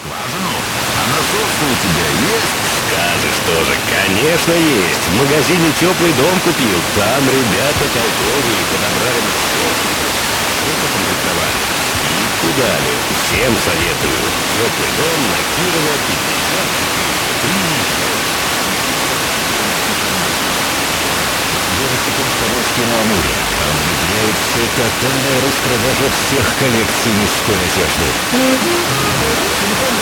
Скважину? А насос у тебя есть? Скажешь тоже, конечно есть. В магазине «Теплый дом» купил. Там ребята толковые подобрали насос. Только комплектовали. И дали. Всем советую. «Теплый дом» на Кирова 54. Комсомольске на Амуре объявляется тотальная распродажа всех коллекций мужской одежды.